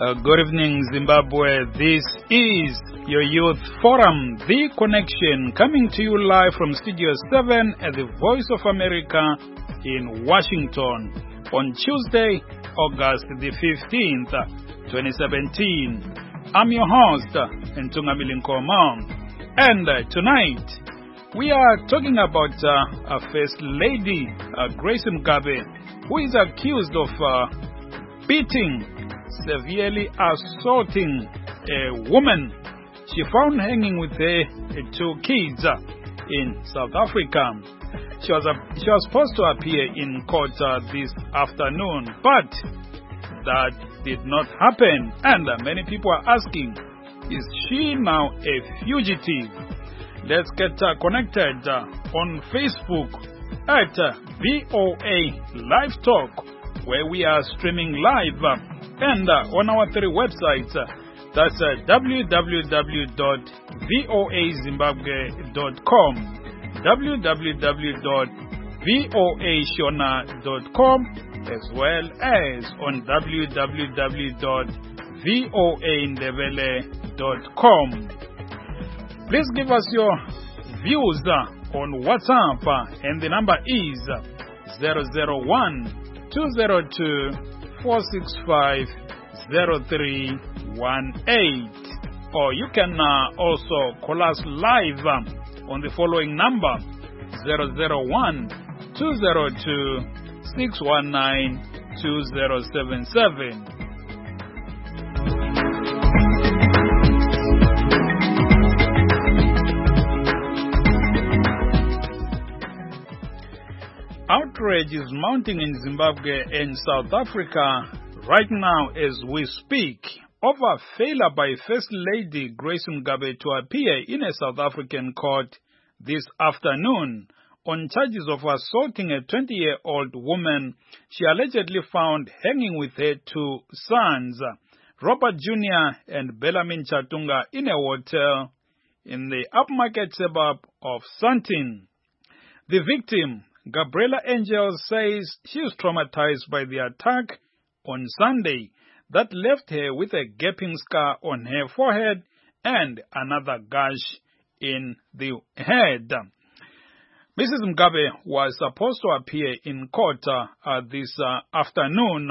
Good evening, Zimbabwe. This is your Youth Forum, The Connection, coming to you live from Studio 7 at the Voice of America in Washington on Tuesday, August the 15th, 2017. I'm your host, Ntungambili Nkomo, and tonight we are talking about First Lady Grace Mugabe, who is accused of beating, severely assaulting a woman she found hanging with her two kids in South Africa. She was supposed to appear in court this afternoon, but that did not happen, and many people are asking, is she now a fugitive? Let's get connected on Facebook at VOA Live Talk, where we are streaming live, and on our three websites, that's www.voazimbabwe.com, www.voashona.com, as well as on www.voaindebele.com. Please give us your views on WhatsApp, and the number is 001-202-465-0318. Or you can also call us live on the following number, 001-202-619-2077. Outrage is mounting in Zimbabwe and South Africa right now as we speak over failure by First Lady Grace Mugabe to appear in a South African court this afternoon on charges of assaulting a 20-year-old woman she allegedly found hanging with her two sons, Robert Jr. and Bellarmine Chatunga, in a hotel in the upmarket suburb of Sandton. The victim, Gabriela Angel, says she is traumatized by the attack on Sunday that left her with a gaping scar on her forehead and another gash in the head. Mrs. Mugabe was supposed to appear in court this afternoon,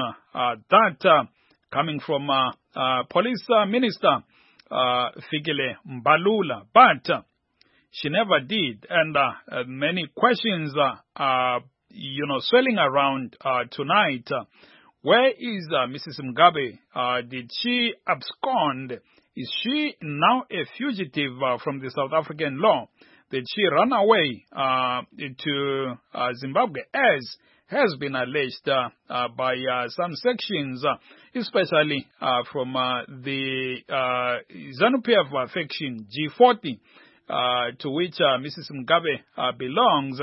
coming from Police Minister Fikile Mbalula, but she never did, and many questions are, swirling around tonight. Where is Mrs. Mugabe? Did she abscond? Is she now a fugitive from the South African law? Did she run away to Zimbabwe, as has been alleged by some sections, especially from the ZANU-PF faction G40? To which Mrs. Mugabe belong.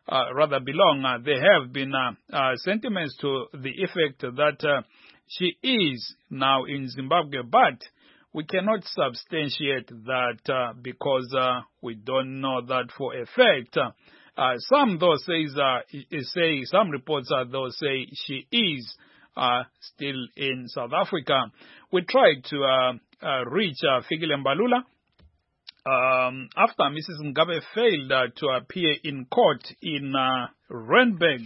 There have been sentiments to the effect that she is now in Zimbabwe, but we cannot substantiate that because we don't know that for a fact. Some reports say she is still in South Africa. We tried to reach Fikile Mbalula after Mrs. Mugabe failed to appear in court in Randburg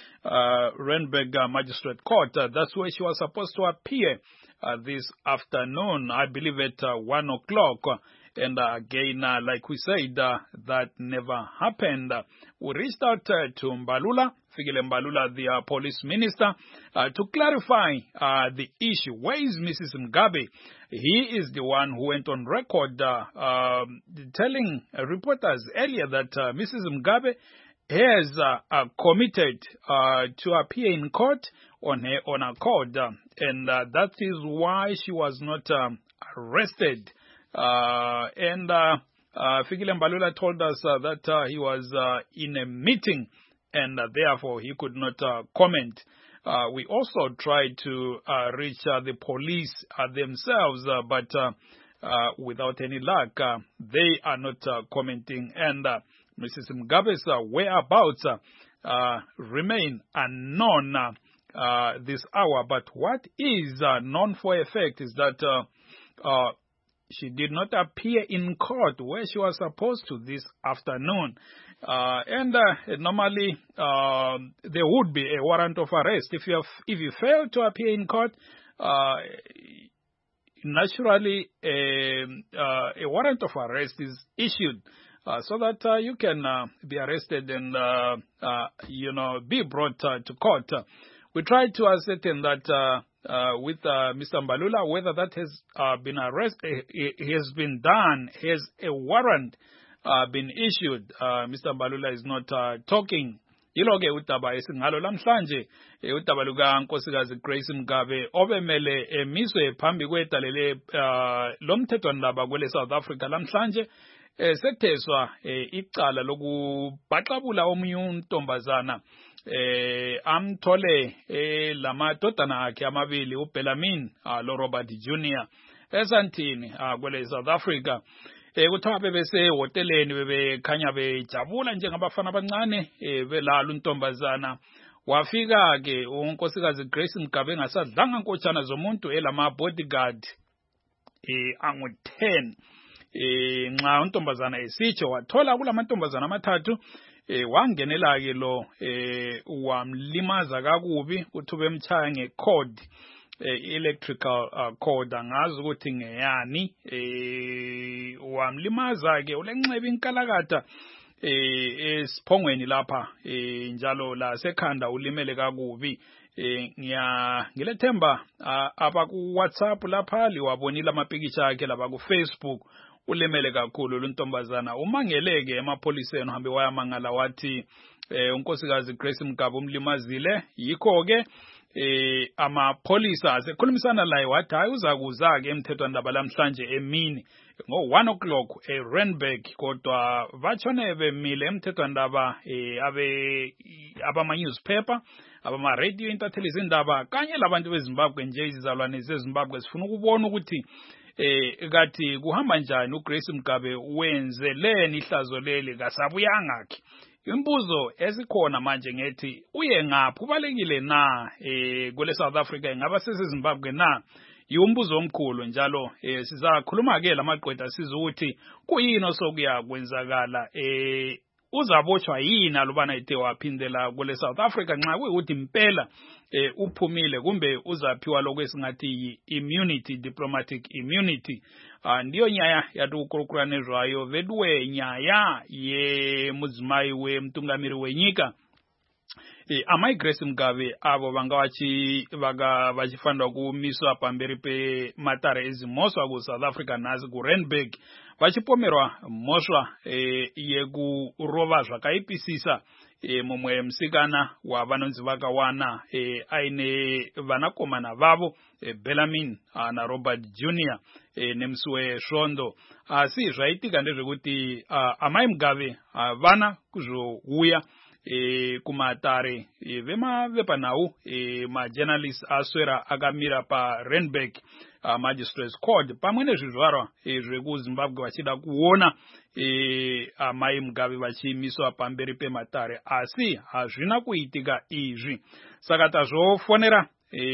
Magistrate Court. That's where she was supposed to appear this afternoon, I believe at 1 o'clock. And again, like we said, that never happened. We reached out to Mbalula, Fikile Mbalula, the police minister, to clarify the issue. Where is Mrs. Mugabe? He is the one who went on record telling reporters earlier that Mrs. Mugabe has committed to appear in court on her own accord, and that is why she was not arrested. And Fikile Mbalula told us that he was in a meeting and therefore he could not comment. We also tried to reach the police themselves, but without any luck. They are not commenting, and Mrs. Mugabe's whereabouts remain unknown. this hour. But what is known for a fact is that she did not appear in court where she was supposed to this afternoon. Normally, there would be a warrant of arrest. If you fail to appear in court, naturally, a warrant of arrest is issued so that you can be arrested and be brought to court. We tried to ascertain that with Mr. Mbalula whether that has been arrested, has been done, has a warrant been issued. Mr. Mbalula is not talking. Yilo-ke udaba esingalo lamhlanje udaba luka Nkosikazi Grace Mgabe obemele emiswe phambi kwedalele lomthethwandaba kwele South Africa lamhlanje setheswa icala lokubhaxabula omunye untombazana amthole lamadodana akhe amabili uBellarmine lo Robert Jr. esantini kwele South Africa. Kuthiwa bebese hoteleni bebekhanya bejabula njengabafana abancane belala untombazana. Wafika ke unkosikazi Grace Mgabe engasadlanga nkotshana zomuntu elama bodyguard angu-10 nxa untombazana esitsho wathola kulamantombazana amathathu wangenela ke lo wamlimaza kakubi kuthi bemtshaya ngecord electrical cord angazi ukuthi ngeyani wamlimaza ke ulenxeba inkalakatha esiphongweni lapha njalo la sekhanda ulimele kakubi. Ngilethemba abaku WhatsApp lapha liwabonile amapikitsha akhe laba ku Facebook. Ulimele kakhulu luntombazana umangeleke emapholiseni uhambe wayamangala wathi unkosikazi Grace Mgabe umlimazile. Yikho ke amapholisa asekhulumisana laye wathi hayi uzakuza ke emthethwandaba lamhlanje emini ngo-1 o'clock eRandburg, kodwa batshone bemile emthethwandaba abama-newspaper, abama-radio intatheli zindaba kanye labantu beZimbabwe nje izizalwane zeZimbabwe zifuna ukubona ukuthi kathi kuhamba njani uGrace Mgabe wenzeleni ihlazo leli kasabuyanga ke. Imbuzo esikhona manje ngethi uye ngaphi, ubalekile na kwele South Africa, ingaba seseZimbabwe na? Yumbuzo omkhulu njalo sizakhuluma ke lamaqwetha sizwe ukuthi kuyini osokuya kwenzakala, uzabotshwa yini alubana ethe waphindela kwele South Africa nxa kuyikuthi impela uphumile kumbe uzaphiwa lokwesingathi immunity, diplomatic immunity. Ndiyo nyaya yati ukulukulanezwayo veduwe nyaya ye mudzimai wemtungamiri wenyika amai Grace Mgabe avo vanga vachifanirwa kumiswa pamberi pematare ezimhosva ku South Africa nhasi ku Randburg vachipomerwa mhosva yekurova zvakaipisisa mumwe musikana wavanonzi vakawana aine vanakomana vavo Bellarmine na Robert Jr. Nemusi wesvondo. Asi zvaitika ndezvekuti amai Mgabe vana kuzouya kumatare vepanhau majournalist aswera akamira paRandburg Magistrates Court pamwe nezvizvarwa zvekuZimbabwe vachida kuona amai Mgabe vachimiswa pamberi pematare, asi hazvina kuitika izvi. Saka tazvofonera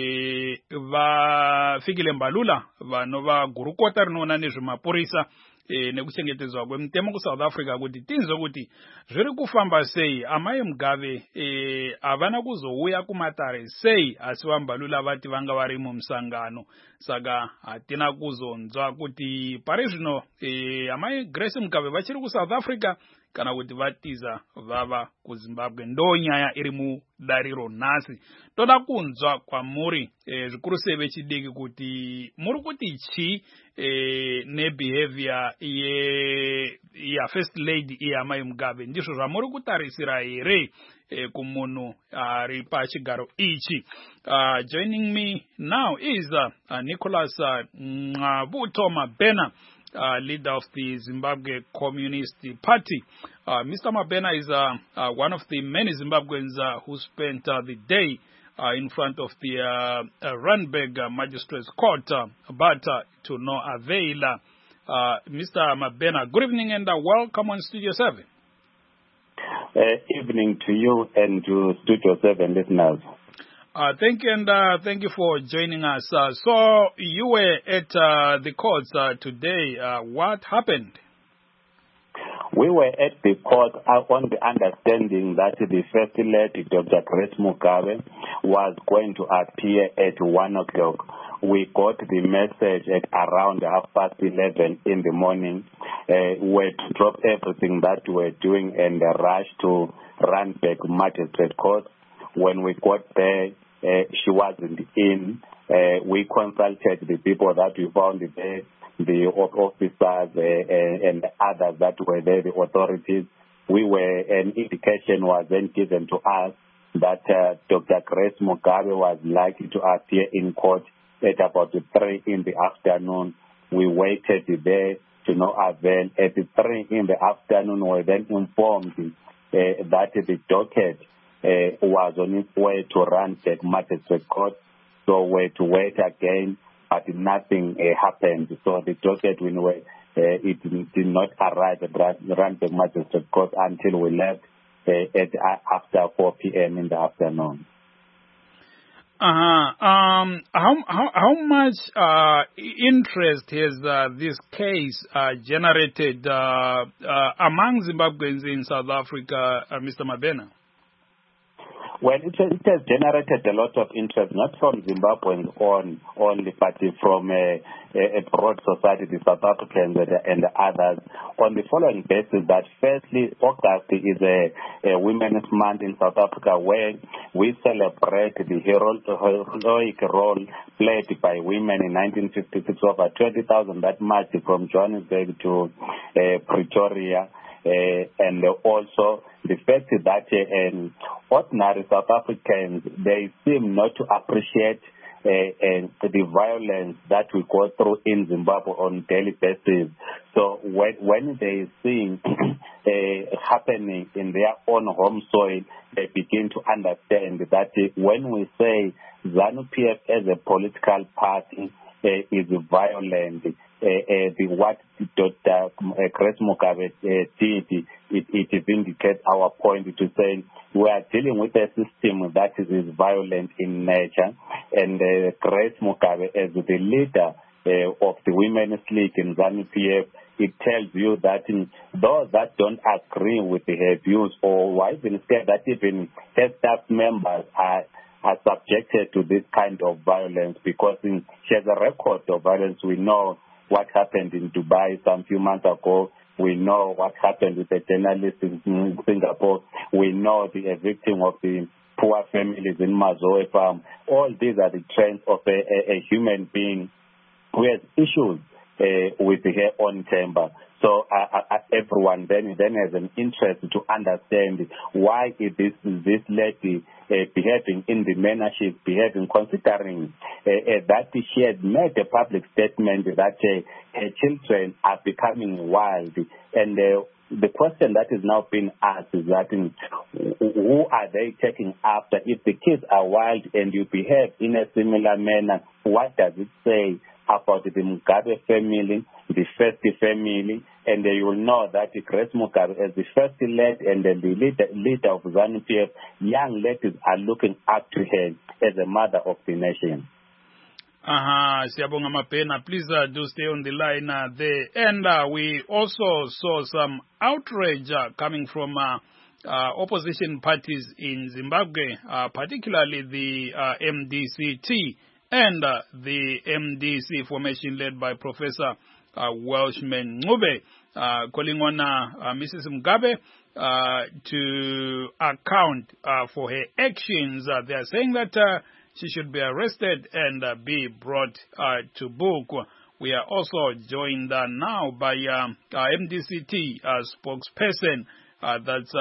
vafikile Mbalula vanova gurukota rinoona nezvemapurisa nekuchengetedzwa kwemutemo kuSouth Africa kuti tinzwe kuti zviri kufamba sei, amai Mgabe havana kuzouya kumatare sei, asi vaMbalula vati vanga vari mumusangano. Saka hatina kuzonzwa kuti pari zvino amai Grace Mgabe vachiri kuSouth Africa kana kuti vatiza vava kuZimbabwe. Ndo nyaya iri mudariro nhasi. Toda kunzwa kwamuri zvikuru sei vechidiki kuti muri kuti chi nebehavior ya first lady amai Mgabe ndizvo zvamuri kutarisira here kumunhu ari pachigaro ichi. Joining me now is Nicholas Ngqabuto Mabena, leader of the Zimbabwe Communist Party. Mr. Mabena is one of the many Zimbabweans who spent the day in front of the Randburg Magistrates Court, but to no avail. Mr. Mabena, good evening and welcome on Studio 7. Evening to you and to Studio 7 listeners. Thank you, and thank you for joining us. So you were at the courts today. What happened? We were at the court on the understanding that the First Lady, Dr. Grace Mugabe, was going to appear at 1 o'clock. We got the message at around 11:30 in the morning. We were to drop everything that we were doing and rush to Randburg Magistrate Court. When we got there, she wasn't in. We consulted the people that we found there, the officers and others that were there, the authorities. An indication was then given to us that Dr. Grace Mugabe was likely to appear in court at about 3 in the afternoon. We waited there to no avail. At 3 in the afternoon, we were then informed that the docket was on its way to Randburg Magistrate Court. So we had to wait again, but nothing happened. So the docket, it did not arrive at Randburg Magistrate Court until we left after 4 p.m. in the afternoon. How much interest has this case generated among Zimbabweans in South Africa, Mr. Mabena? Well, it has generated a lot of interest, not from Zimbabweans only, but from a broad society, the South Africans and others, on the following basis that firstly, August is a Women's Month in South Africa where we celebrate the heroic role played by women in 1956, over 20,000 that marched from Johannesburg to Pretoria. And also the fact that ordinary South Africans, they seem not to appreciate the violence that we go through in Zimbabwe on a daily basis. So when they see happening in their own home soil, they begin to understand that when we say ZANU-PF as a political party is violent, what Dr. Grace Mugabe did, it vindicates our point to say we are dealing with a system that is violent in nature, and Grace Mugabe as the leader of the Women's League in ZANU-PF, it tells you that those that don't agree with her views, or even say that even her staff members are subjected to this kind of violence, because she has a record of violence. We know what happened in Dubai some few months ago. We know what happened with the journalist in Singapore. We know the evicting of the poor families in Mazoe Farm. All these are the trends of a human being who has issues with her own chamber. So everyone then has an interest to understand why is this lady behaving in the manner she's behaving, considering that she has made a public statement that her children are becoming wild. And the question that is now being asked is that who are they taking after? If the kids are wild and you behave in a similar manner, what does it say about the Mugabe family, the First family? And you will know that Grace Mugabe, as the First lady and the leader of ZANU-PF, young ladies are looking up to her as a mother of the nation. Siyabonga Mabena, please do stay on the line there. And we also saw some outrage coming from opposition parties in Zimbabwe, particularly the MDCT and the MDC formation led by Professor Welshman Ncube, calling on Mrs. Mugabe to account for her actions. They are saying that she should be arrested and be brought to book. We are also joined now by MDCT spokesperson, that's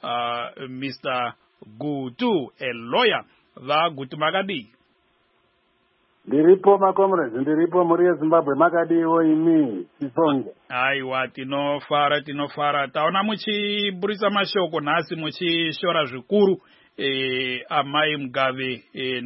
Mr. Gutu, a lawyer. Gutu Magadi. Ndiripo comrades, ndiripo muri Zimbabwe makadiwo imi sisonge. Aiwa tinofara taona muchiburisa mashoko nhasi muchishora zvikuru amai Mugabe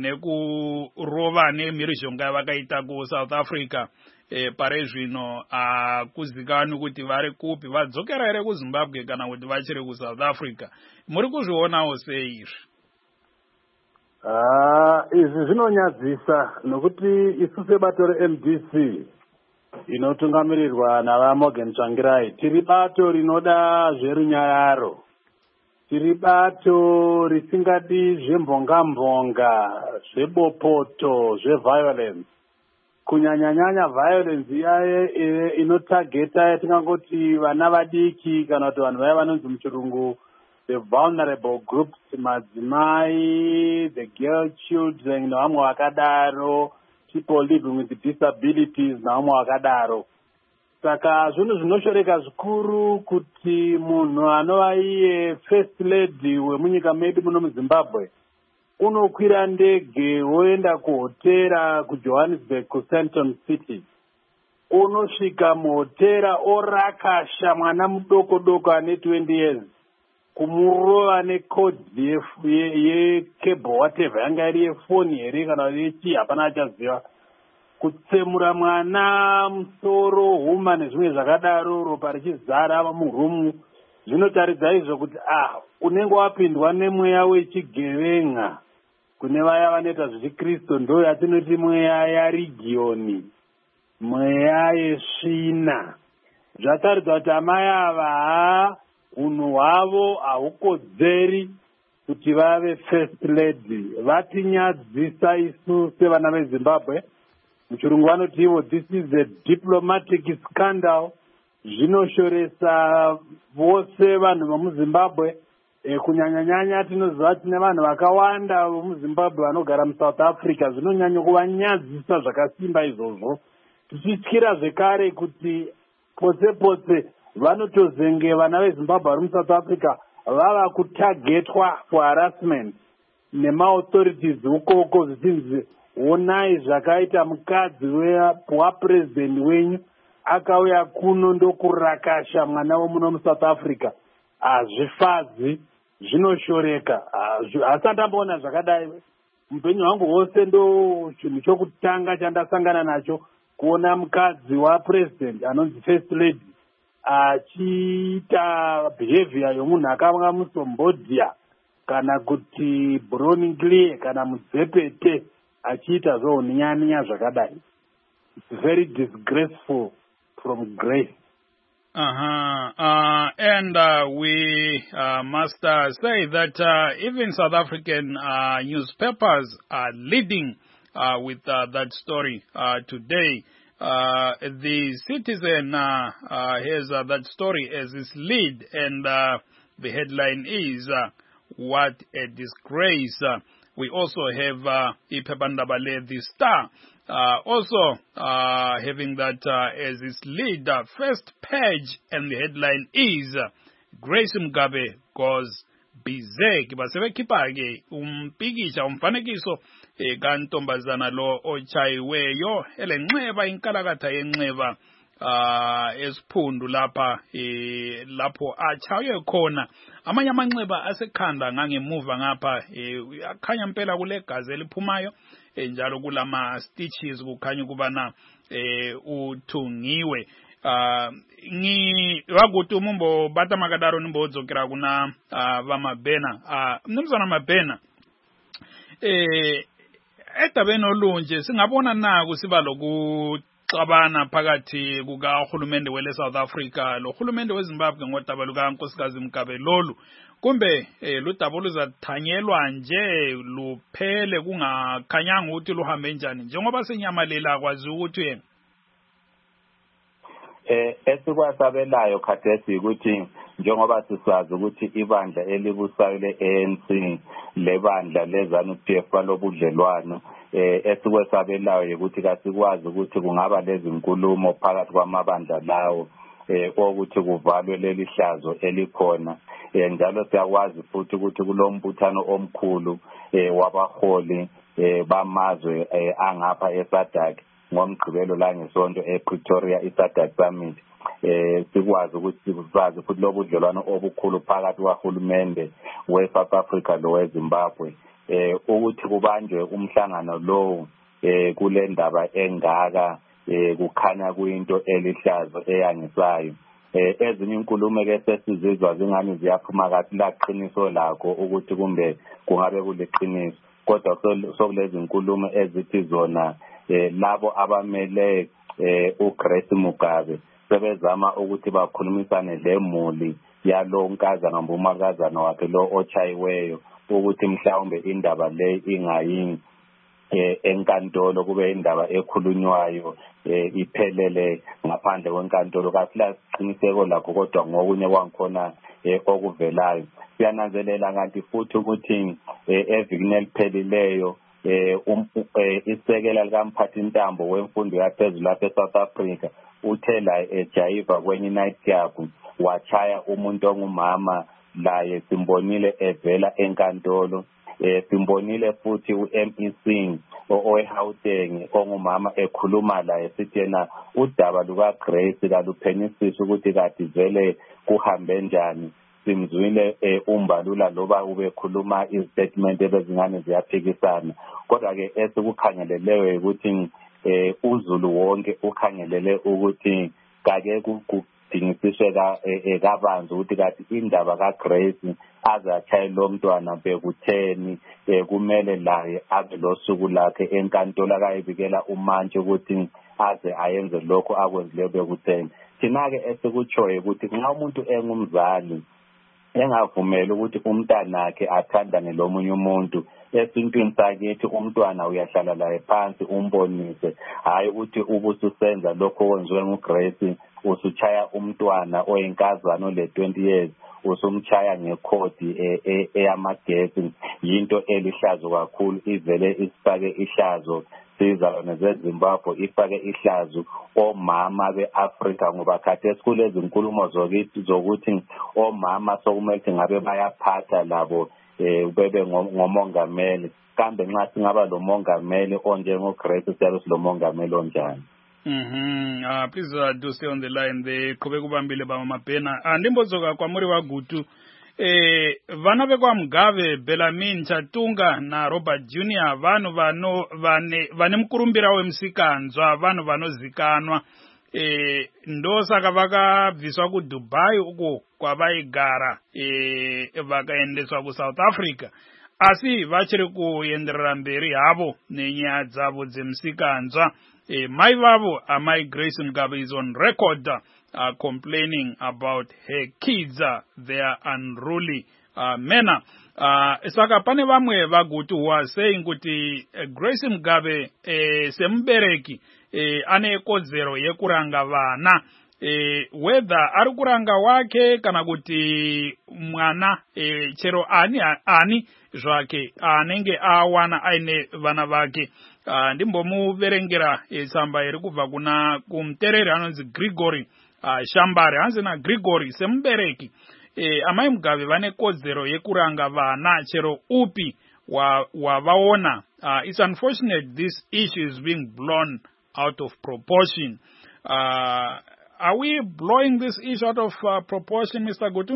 nekurova nemhirizhonga vakaita kuSouth Africa pare zvino akuzikanwi kuti vari kupi, vadzokera here kuZimbabwe kana kuti vachiri kuSouth Africa. Muri kuzvionawo sei izvi? Izvi zvinonyadzisa nokuti isu sebato reMDC inotungamirirwa navaMorgan Tsvangirai tiri bato rinoda zverunyararo, tiri bato risingadi zvembonga-mbonga, zvebopoto, zveviolence, kunyanya-nyanya violence iyaye inotageta yatingangoti vana vadiki kana kuti vanhu vaya vanonzi muchirungu the vulnerable groups, madzimai, the girl children nevamwe vakadaro, people living with disabilities nevamwe vakadaro. Saka zvinhu zvinoshoreka zvikuru kuti munhu anova iye first lady wemunyika medu muno muZimbabwe unokwira ndege woenda kuhotera kuJohannesburg kuSandton City, unosvika muhotera orakasha mwana mudoko ane 20 years kumurova nekodhi yecable whatever yanga iri yefoni here kana yechii hapana achaziva, kutsemura mwana musoro, huma nezvimwe zvakadaro, ropa richizara murumu. Zvinotaridza izvo kuti unenge wapindwa nemweya wechigevenga. Kune vaya vanoita zvechiKristu ndo yatinoti mweya yarigioni, mweya yesvina. Zvataridza kuti amai ava unhu hwavo hahukodzeri kuti vave first lady. Vatinyadzisa isu sevana veZimbabwe. Muchirungu vanoti ivo this is a diplomatic scandal. Zvinoshoresa vose vanhu vemuZimbabwe. Kunyanya-nyanya tinoziva tine vanhu vakawanda vemuZimbabwe vanogara muSouth Africa. Zvinonyanya kuvanyadzisa zvakasimba izvozvo. Tichityira zvekare kuti potse vanotozenge vana veZimbabwe vari muSouth Africa vava kutagetwa for harassment nemaauthorities ukoko zvichinzi onai zvakaita mukadzi wapresident wenyu akauya kuno ndokurakasha mwana womuno muSouth Africa. Hazvifadzi, zvinoshoreka. Hasati ndamboona zvakadai mupenyu hwangu hwose. Ndo chinhu chokutanga chandasangana nacho kuona mukadzi wapresident anonzi first lady achiita behavior yomunhu akanga muSombodia kana kuti Browning kana muZepete achiita zvouninyaninya zvakadai. It's very disgraceful from grace. And we must say that even South African newspapers are leading with that story today. The Citizen has that story as its lead, and the headline is "What a Disgrace." We also have Iphephandaba, the Star, also having that as its lead, first page, and the headline is Grace Mugabe goes berserk. Basebekhipha-ke umpikitsha umfanekiso kantombazana lo ochayiweyo elenxeba inkalakatha yenxeba esiphundu lapha lapho achaye khona. Amanye amanxeba asekhanda ngangemuva ngapha akhanya impela kule gazi eliphumayo njalo kulama stitches kukhanya ukubana uthungiwe. Wakuthi umumbo bata makadaro nimbodzokera kuna vamabhena. Mnumzana Mabhena, edabeni olunje singabona naku siba lokuxabana phakathi kukahulumende wele South Africa lohulumende weZimbabwe ngodaba lukaNkosikazi Mugabe lolu, kumbe ludaba luzathanyelwa nje luphele kungakhanyanga ukuthi luhambe njani njengoba senyamalela kwazi ukuthi yena esikwasabelayo khathesi ukuthi njengoba sisazi ukuthi ibandla elibusayo le-ANC lebandla leZANU-PF balobudlelwano esikwesabelayo ukuthi kasikwazi ukuthi kungaba lezi nkulumo phakathi kwamabandla lawo ukuthi kuvalwe leli hlazo elikhona. Njalo siyakwazi futhi ukuthi kulombuthano omkhulu wabaholi bamazwe angapha eSADC ngomgqibelo la ngesonto ePretoria iSADC Summit. Sikwazi ukuthi sizazi futhi lobudlelwano obukhulu phakathi kwahulumende weSouth Africa loweZimbabwe ukuthi kubanjwe umhlangano lowo kule ndaba engaka kukhanya kuyinto elihlazo eyangisayo. Ezinye inkulumo ke sesizizwa zingani ziyaphuma kathi laqiniso lakho ukuthi kumbe kungabe kuliqiniso. kodwa sokulezi inkulumo ezithi zona labo abamele uGrace Mugabe sebezama ukuthi bakhulumisane lemuli yalo nkazana umakazana wakhe lo ochayiweyo ukuthi mhlawumbe indaba le ingayini enkantolo kube indaba ekhulunywayo iphelele ngaphandle kwenkantolo kasila qiniseko lakho kodwa ngokunye kwangikhona okuvelayo siyananzelela kanti futhi ukuthi evikini eliphelileyo isekela likamphathintambo wemfundo yaphezulu lapha eSouth Africa uthe la ejayiva kwenye night club wachaya umuntu ongumama laye simbonile evela enkantolo simbonile futhi uMEC oweHauteng ongumama ekhuluma la esithi yena udaba lukaGrace kaluphenyisisa ukuthi kade vele kuhambe njani simzwile umbalula loba ubekhuluma istatement ebezingane ziyaphikisana kodwa ke esikukhangeleleyo ukuthi uZulu wonke ukhangelele ukuthi kake kudingisiswe kabanzi ukuthi kathi indaba kaGrace azachaye lo mntwana bekutheni kumele laye abe losuku lakhe enkantolo akayibikela umantshi ukuthi aze ayenze lokho akwenzileyo bekutheni thina ke esikutshoyo ukuthi nxa umuntu engumzali engavumela ukuthi umntanakhe athandane lomunye umuntu esintwini sakithi umntwana uyahlala laye phansi umbonise hayi ukuthi ubususenza lokho okwenziwe nguGrace usuchaya umntwana oyinkazana ole 20 years usumchaya ngekhodi eyamagesi yinto elihlazo kakhulu ivele isifake ihlazo sizalwane zeZimbabwe ifake ihlazo omama beAfrika ngoba khathesi kulezi inkulumo zokuthi omama sokumele ngabe bayaphatha labo bebe ngomongameli kambe nxa singaba lo mongameli onjengoGrace siyabe silomongameli onjani. Please do stay on the line there. Kubekubambile ba mapena. Ndimbozoka kwa muri wa Gutu. Vana vekwa Mugabe, Bellarmine Chatunga na Robert Jr. vane mkurumbira wemsikanzwa vanhu vanozikanwa. Ndosaka vakabviswa ku Dubai uko kwavaigara vakaendeswa ku South Africa. Asi vachiri kuenderera mberi havo nenyaya dzavo dzemsikanzwa. Mai vavo amai Grace Mugabe is on record complaining about her kids, their unruly manner. Saka pane vamwe vaGutu who are saying kuti Grace Mugabe sembereki ane kodzero yekuranga vana whether ari kuranga wake kana kuti mwana chero ani zvake anenge awana aine vana vake. Ndimbomuverengera tsamba iri kubva kuna kumutereri anonzi Gregory Shambare hanzi na Gregory semubereki amai Mugabe vane kodzero yekuranga vana chero upi wavaona. It's unfortunate this issue is being blown out of proportion. Are we blowing this issue out of proportion, Mr. Gutu?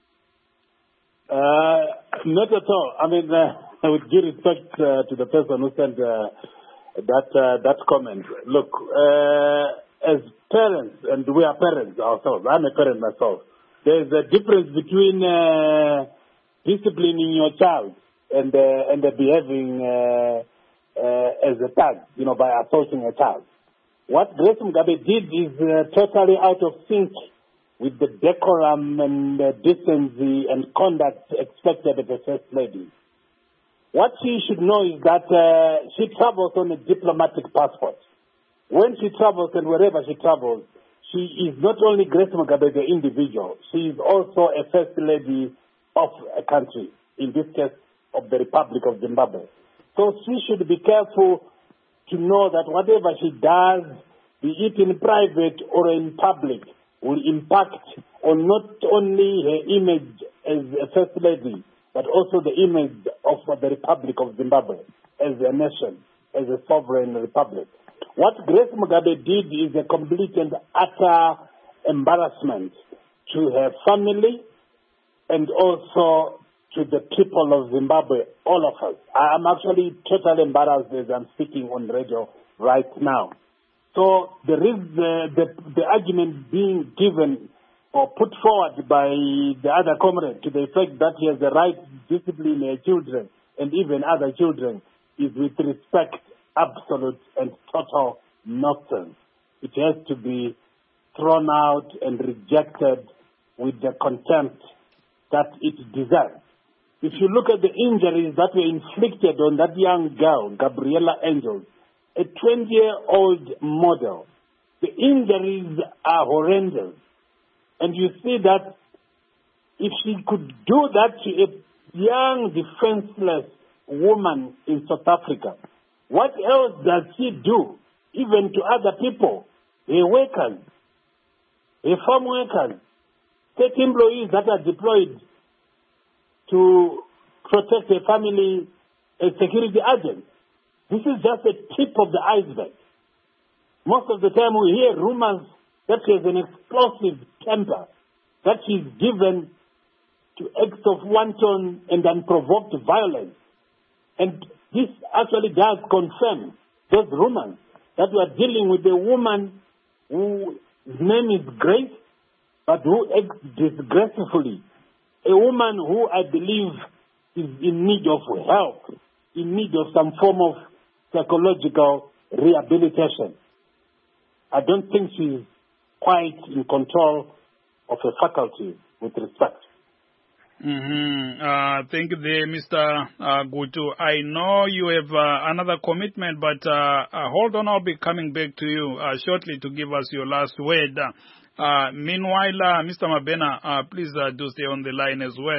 Not at all. I mean, I would give respect to the person who sent that comment. Look, as parents, and we are parents ourselves, I'm a parent myself, there's a difference between disciplining your child and behaving as a thug, by assaulting a child. What Grace Mugabe did is totally out of sync with the decorum and decency and conduct expected of a first lady. What she should know is that she travels on a diplomatic passport. When she travels and wherever she travels, she is not only Grace Mugabe the individual, she is also a first lady of a country, in this case of the Republic of Zimbabwe. So she should be careful to know that whatever she does, be it in private or in public, will impact on not only her image as a first lady, but also the image of the Republic of Zimbabwe as a nation, as a sovereign republic. What Grace Mugabe did is a complete and utter embarrassment to her family and also to the people of Zimbabwe, all of us. I am actually totally embarrassed as I'm speaking on radio right now. So there is the argument being given or put forward by the other comrade to the effect that he has the right to discipline her children and even other children is with respect, absolute and total nonsense. It has to be thrown out and rejected with the contempt that it deserves. If you look at the injuries that were inflicted on that young girl, Gabriella Angels, a 20-year-old model, the injuries are horrendous. And you see that if she could do that to a young, defenseless woman in South Africa, what else does she do, even to other people, her workers, her farm workers, state employees that are deployed to protect their family as security agents? This is just the tip of the iceberg. Most of the time we hear rumors that she has an explosive temper, that she's given to acts of wanton and unprovoked violence. And this actually does confirm those rumors that we are dealing with a woman whose name is Grace, but who acts disgracefully. A woman who I believe is in need of help, in need of some form of psychological rehabilitation. I don't think she's quite in control of her faculties with respect. Thank you there, Mr. Gutu. I know you have another commitment, but hold on, I'll be coming back to you shortly to give us your last word. Meanwhile, Mr. Mabena, please do stay on the line as well.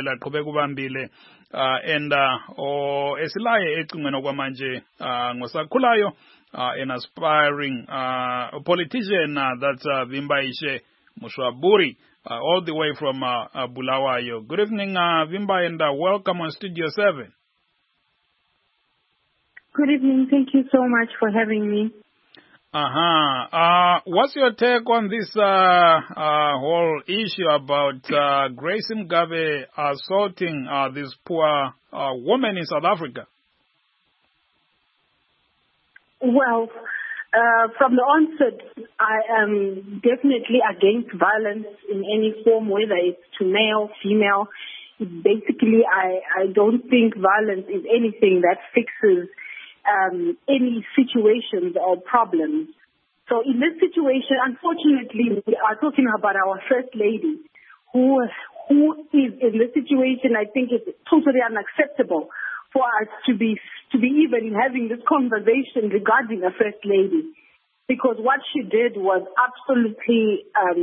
And esilaye ecingweni kwamanje ngosakhulayo an aspiring politician that's Vimbaishe Mushwaburi, all the way from Bulawayo. Good evening, Vimba, and welcome on Studio 7. Good evening. Thank you so much for having me. What's your take on this whole issue about Grace Mugabe assaulting this poor woman in South Africa? Well, from the onset, I am definitely against violence in any form, whether it's to male, female. Basically, I don't think violence is anything that fixes any situations or problems. So in this situation, unfortunately, we are talking about our First Lady, who is in this situation. I think it's totally unacceptable for us to be even having this conversation regarding a First Lady, because what she did was absolutely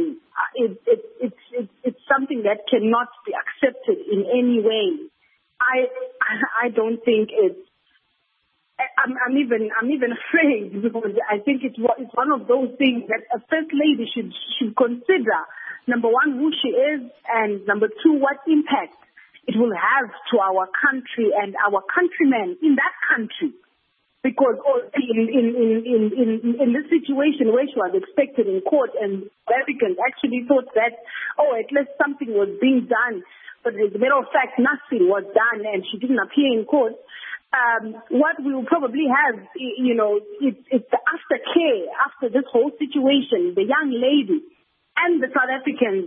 it's something that cannot be accepted in any way. I don't think it's. I'm even afraid, because I think it's one of those things that a First Lady should consider. Number one, who she is, and number two, what impact it will have to our country and our countrymen in that country. Because in this situation where she was expected in court, and Americans actually thought that, at least something was being done, but as a matter of fact, nothing was done, and she didn't appear in court. What we will probably have, it's the aftercare after this whole situation. The young lady and the South Africans,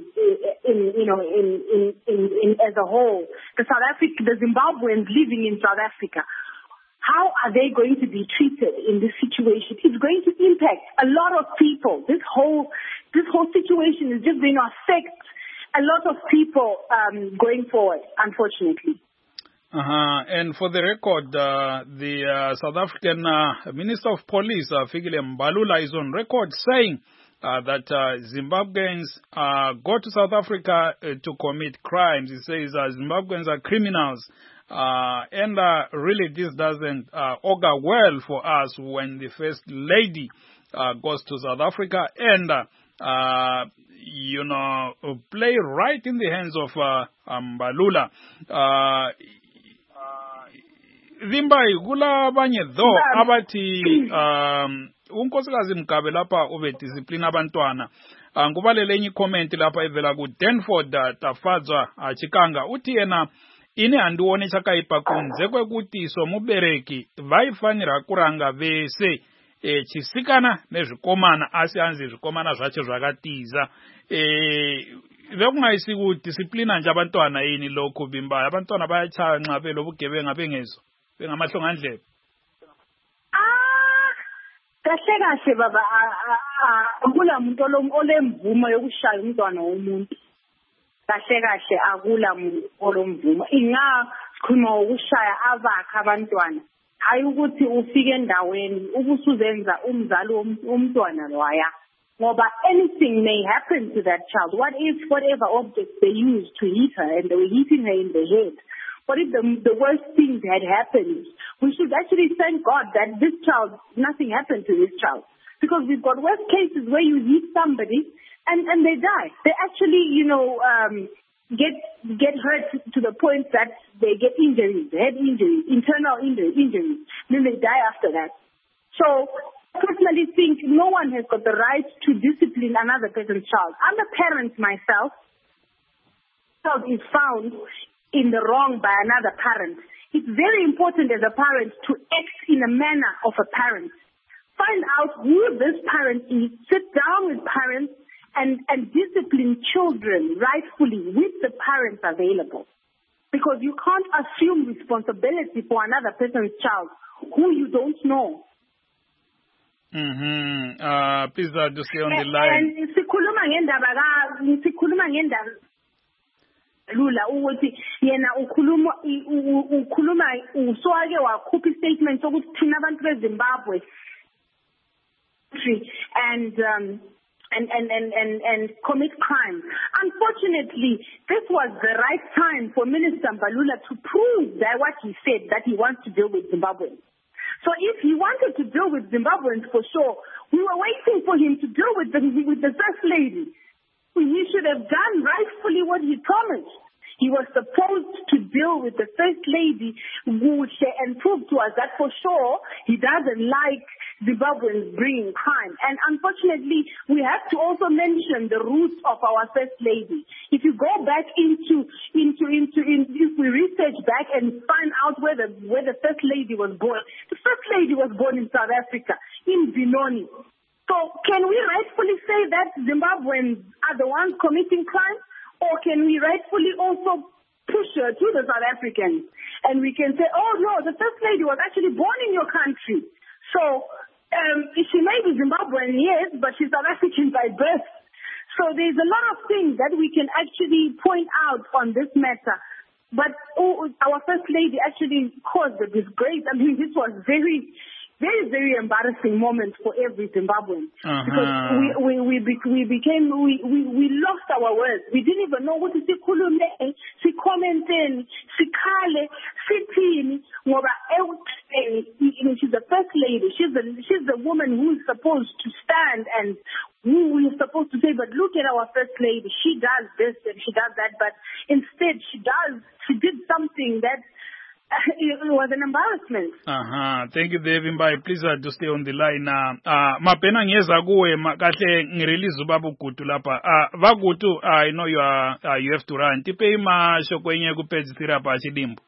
as a whole, the Zimbabweans living in South Africa. How are they going to be treated in this situation? It's going to impact a lot of people. This whole situation is just going to affect a lot of people going forward, unfortunately. And for the record, the South African Minister of Police, Fikile Mbalula, is on record saying that Zimbabweans go to South Africa to commit crimes. He says Zimbabweans are criminals. And really this doesn't augur well for us when the First Lady goes to South Africa and, play right in the hands of Mbalula. Vimbai kula abanye though abathi unkosikazi Mugabe lapha ube discipline abantwana ngubalele enye comment lapha evela ku Danford Tafadzwa Chikanga uthi yena ine handione chakaipa kunze kwekuti somubereki vaifanira kuranga vese chisikana nezvikomana asi hanzi zvikomana zvacho zvakatiza vekungaisi kudisciplina nje abantwana yini lokho Vimbai abantwana bayachaya nxa belobugebenga bengezo. bengamahlongandlebe. Kahle baba akula umuntu olemvumo yokushaya umntwana womuntu. Kahle akula umuntu olomvumo. Sikhuluma ngokushaya abakhe abantwana. Hayi ukuthi ufike endaweni ubusuzenza umzali womntwana loya. Ngoba anything may happen to that child. What if whatever objects they used to hit her and they were hitting her in the head? What if the worst things had happened? We should actually thank God that this child, nothing happened to this child. Because we've got worse cases where you hit somebody and they die. They actually, get hurt to the point that they get injuries, head injuries, internal injuries. Then they die after that. So I personally think no one has got the right to discipline another person's child. I'm a parent myself. Child is found in the wrong by another parent. It's very important as a parent to act in a manner of a parent. Find out who this parent is, sit down with parents and discipline children rightfully with the parents available. Because you can't assume responsibility for another person's child who you don't know. Please just stay on the line. And sikhuluma ngendaba lula ukuthi yena ukhuluma usowake wakhupha statement sokuthi thina abantu beZimbabwe and commit crime. Unfortunately, this was the right time for Minister Mbalula to prove that what he said, that he wants to deal with Zimbabweans. So if he wanted to deal with Zimbabweans for sure, we were waiting for him to deal with the First Lady. He should have done rightfully what he promised. He was supposed to deal with the First Lady and prove to us that for sure he doesn't like Zimbabweans bringing crime. And unfortunately, we have to also mention the roots of our First Lady. If you go back if we research back and find out where the First Lady was born, the First Lady was born in South Africa, in Benoni. So can we rightfully say that Zimbabweans are the ones committing crime? Or can we rightfully also push her to the South Africans? And we can say, oh no, the First Lady was actually born in your country. So she may be Zimbabwean, yes, but she's South African by birth. So there's a lot of things that we can actually point out on this matter. But our First Lady actually caused a disgrace. I mean, this was very, very embarrassing moment for every Zimbabwean. Because we lost our words. We didn't even know what to say. She's the First Lady. She's the woman who's supposed to stand and who we're supposed to say, but look at our First Lady. She does this and she does that, but instead she did something that it was an embarrassment. Thank you, Devimbai. Please just stay on the line. Mapena ngeza kuwe kahle ngirelease ubaba uGutu lapha. Vagutu, I know you have to run. Tipe imasho kwenye ku page 3 apa achidimbo.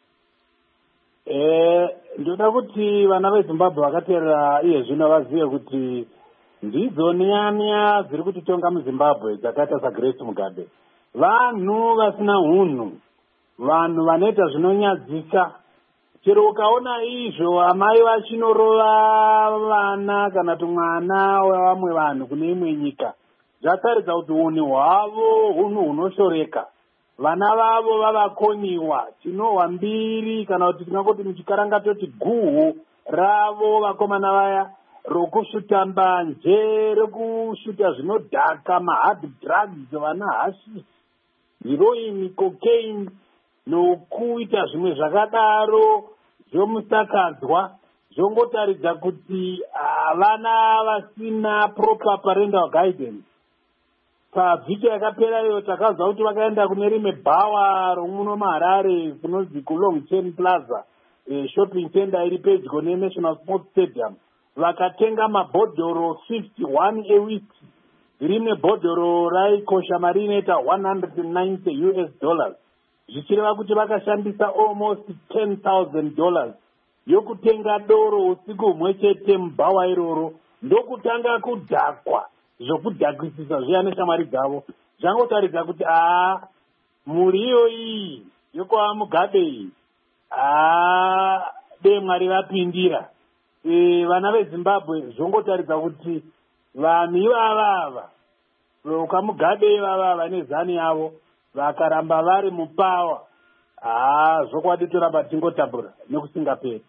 Ndoda kuti vana veZimbabwe vakatera iye zvino vazive kuti ndidzo nyanya dziri kutitonga muZimbabwe dzakaita saGrace Mugabe. Vanhu vasina unhu, vanhu vanoita zvinonyadzisa. Chero ukaona izvo amai vachinorova vana kana kuti mwana wevamwe vanhu kune imwe nyika, zvataridza kuti unhu hwavo unhu hunoshoreka. Vana vavo vavakonyiwa, tinohwa mbiri kana kuti tingangoti muchikaranga toti guhu ravo vakomana vaya rokusvuta mbanje, rokusvuta zvinodhaka, mahard drugs, vana hashi, heroin, cocaine, nokuita zvimwe zvakadaro zvomusakadzwa, zvongotaridza kuti vana vasina proper parental guidance. Pavhiki yakapera iyo takazwa kuti vakaenda kune rimwe bhawa romuno muHarare kunonzi kuLongchain Plaza, shopping center iri pedyo neNational Sports Stadium, vakatenga mabhodhoro 51 eweek. Rimwe bhodhoro raikosha mari inoita $190, zvichireva kuti vakashandisa almost $10,000 yokutenga doro usiku humwe chete mubhawa iroro. Ndokutanga kudhakwa zvokudhakisisa zviya neshamwari dzavo. Zvangotaridza kuti muri iyo iyi yokwava Mugabe iyi dei Mwari vapindira. Vana veZimbabwe zvongotaridza kuti vanhu ivava ukamugabe ivava nezani yavo vakaramba vari mupawa zvokwadi toramba tingotabura nekusingaperi.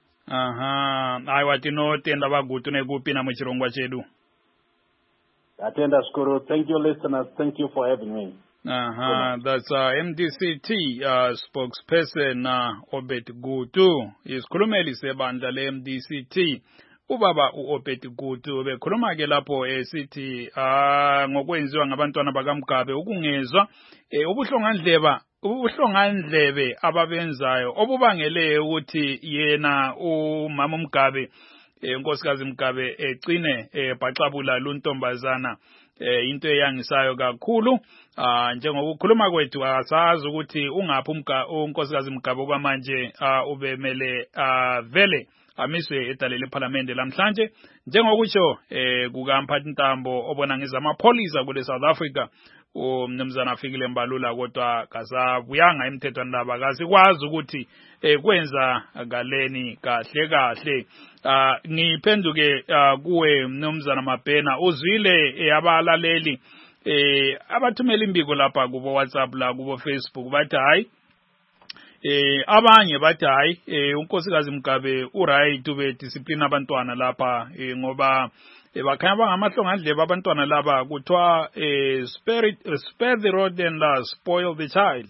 Aiwa tinotenda vagutu nekupina muchirongwa chedu. Atenda zvikuru. Thank you listeners. Thank you for having me. That's MDCT spokesperson Obed Gutu. Isikhulumeli sebandla le-MDCT. Ubaba uObed Gutu bekhuluma ke lapho esithi ngokwenziwa ngabantwana bakaMgabe ukungezwa ubuhlongandlebe ababenzayo obubangele ukuthi yena umama uMgabe unkosikazi Mgabe egcine bhaxabula luntombazana into eyangisayo kakhulu. Njengokukhuluma kwethu asazi ukuthi ungaphi unkosikazi Mgabe kwamanje ubemele vele amiswe edale leParliament lamhlanje njengokutsho kukaMphathintambo obona ngezamapholisa kule South Africa umnumzana Fikile Mbalula kodwa kasabuyanga emthethwandaba kasikwazi ukuthi kwenza galeni kahle. Ngiphenduke kuwe mnumzana Mabhena uzwile abalaleli abathumela imbiko lapha kubo WhatsApp la kubo Facebook bathi hayi abanye bathi hayi unkosikazi Mgabe uright ube discipline abantwana lapha ngoba bakhanya bangamahlongandlebe abantwana laba kuthiwa spare the rod and spoil the child.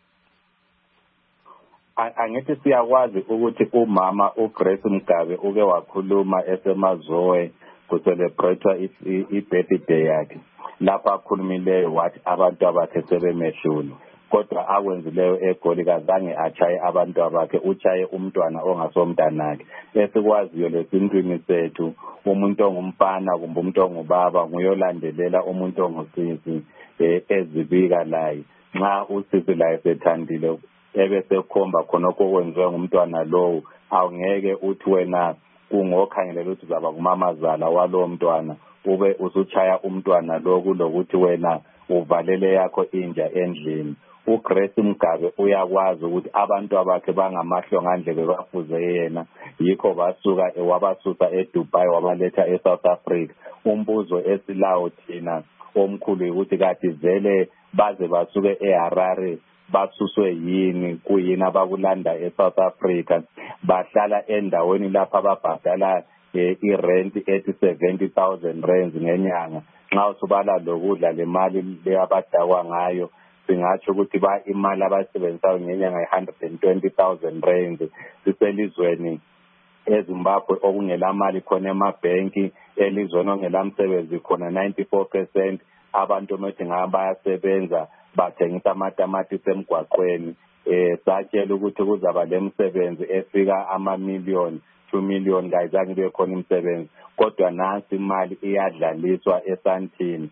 Angithi siyakwazi ukuthi umama uGrace Mgabe uke wakhuluma esemazowe kucelebrate i-birthday yakhe lapha akhulumileyo wathi abantu abakhe sebemehlule kodwa akwenzileyo eGoli kazange achaye abantu abakhe uchaye umntwana ongasomntanakhe esikwaziyo lesintwini sethu umuntu ongumfana kumbe umuntu ongubaba nguyolandelela umuntu ongusisi ezibika laye nxa usisi laye sethandile ebesekhomba khonokho okwenziwe ngumntwana lowo awungeke uthi wena kungokhangelela ukuthi uzaba ngumamazala walowo mntwana ube usuchaya umntwana lo kulokuthi wena uvalele yakho inja endlini. uGrace Mgabe uyakwazi ukuthi abantu abakhe bangamahlongandlebe bafuze yena yikho basuka wabasusa eDubai wabaletha eSouth Africa. Umbuzo esilawo thina omkhulu ukuthi kade vele baze basuke eHarare basuswe yini kuyini abakulanda eSouth Africa bahlala endaweni lapha ababhadala irent ethi 70,000 rands ngenyanga nxa usubala lokudla le mali leyabadakwa ngayo singatsho ukuthi imali abayisebenzisayo ngenyanga 120,000 rands siselizweni eZimbabwe okungela mali khona emabhenki elizweni ongelamsebenzi khona 94% abantu methi ngabayasebenza bathengisa amatamati emgwaqweni satshela ukuthi kuzaba lemsebenzi efika amamiliyoni 2 million kayizange kube khona umsebenzi kodwa nansi imali iyadlaliswa esantini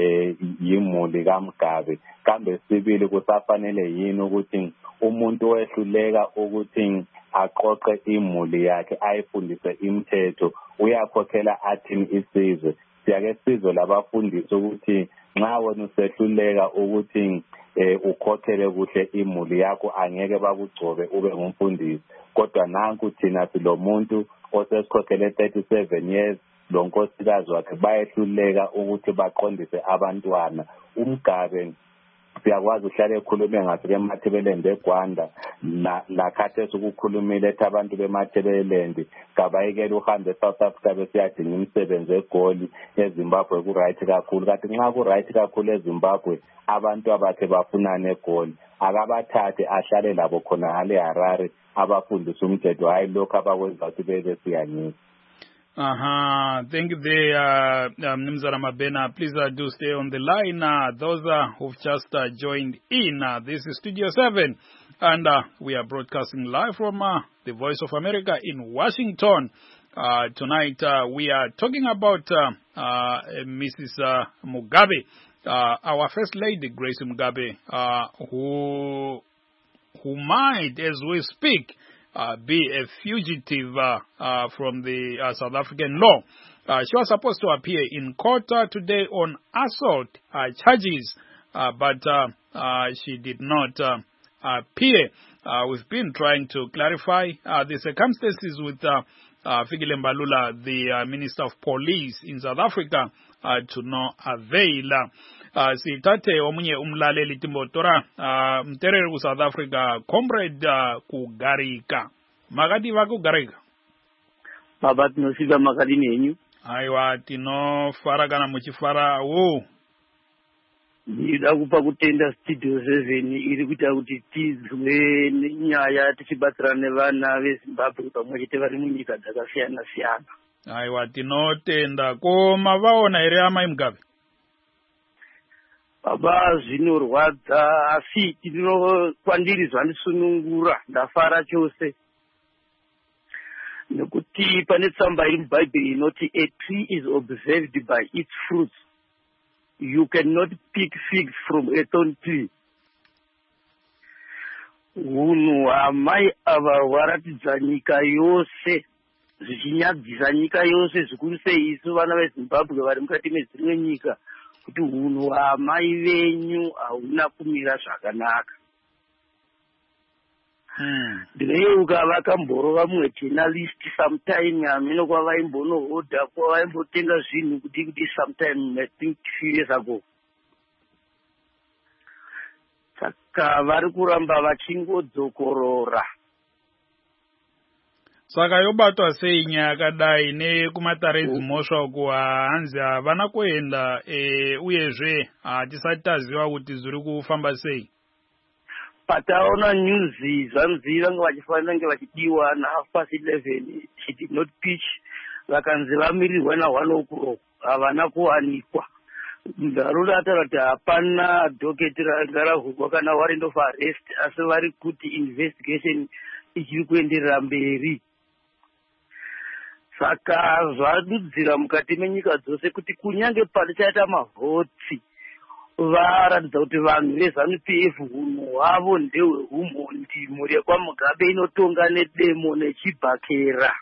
yimuli kaMgabe kambe sibili kusafanele yini ukuthi umuntu wehluleka ukuthi aqoqe imuli yakhe ayifundise imithetho uyakhokhela athini isizwe siyake sizwe labafundisi ukuthi nxa wena usehluleka ukuthi ukhokhele kuhle imuli yakho angeke bakugcobe ube ngumfundisi kodwa nanku thina silomuntu osesikhokhele 37 years lo nkosikazi wakhe bayehluleka ukuthi baqondise abantwana. uMgabe siyakwazi uhlale ekhulume ngafike eMathebelendi eGwanda lakhathesi ukukhulumile ethi abantu beMathebelendi kabayekela uhambe eSouth Africa besiyadinga imisebenzi eGoli eZimbabwe ku-right kakhulu kanti nxa ku-right kakhulu eZimbabwe abantu abakhe bafunana eGoli akabathathe ahlale labo khona ngale Harare abafundisa umthetho hayi lokho abakwenza ukuthi bebe siyanisa. Thank you there, Mnumzana Mabhena. Please do stay on the line. Those who've just joined in, this is Studio 7, and we are broadcasting live from the Voice of America in Washington. Tonight, we are talking about Mrs. Mugabe, our First Lady, Grace Mugabe, who might, as we speak, be a fugitive from the South African law. She was supposed to appear in court today on assault charges, but she did not appear. we've been trying to clarify the circumstances with Fikile Mbalula, the Minister of Police in South Africa, to no avail. Sithathe omunye umlaleli Timbotora mterere ku South Africa, Comrade Kugarika. Magadi va Kugarika. Baba tinosika makadi nenyu. Aiwa tinofaragana muchifara wo. Ndida kupa kutenda studio 7 iri kuita kuti tizwe nyaya tichibatsirana nevana veZimbabwe pamwe chete vari munyika dzakasiyana siyana. Aiwa tinotenda. Koma vaona here amai Mugabe? Baba zvinorwadza asi kwandiri zvandisunungura ndafara chose. Nekuti pane tsamba iri muBhayibheri inoti a tree is observed by its fruits. You cannot pick figs from a thorn tree. Hunhu amai ava hwaratidza nyika yose, zvichinyadzisa nyika yose, zvikuru sei isu vana veZimbabwe vari mukati medzimwe nyika, kuti hunhu amai venyu hauna kumira zvakanaka. Ndineyeuka vakamborova mumwe journalist sometime amene kwavaimbonohodha kwavaimbotenga zvinhu kuti sometime I think 2 years ago. Saka vari kuramba vachingodzokorora. Saka yobatwa sei nyaya yakadai nekumatare dzimhosva uko hanzi havana kuenda uyezve hatisati taziva kuti zviri kufamba sei. Pataona news zvanzi vanga vachifanira kunge vachidiwa na11:30 she did not pitch. Vakanzi vamirirwa na1 o'clock havana kuwanikwa. Ndarura ataura kuti hapana dhoketi rangaravhurwa kana warrant of arrest, asi vari kuti investigation ichiri kuenderera mberi. Saka zvadudzira mukati menyika dzose kuti kunyange parichaita mavhotsi varatidza kuti vanhu veZANU-PF hunhu hwavo ndehweumhondi. Mhuri yekwaMugabe inotonga nedemo nechibhakera.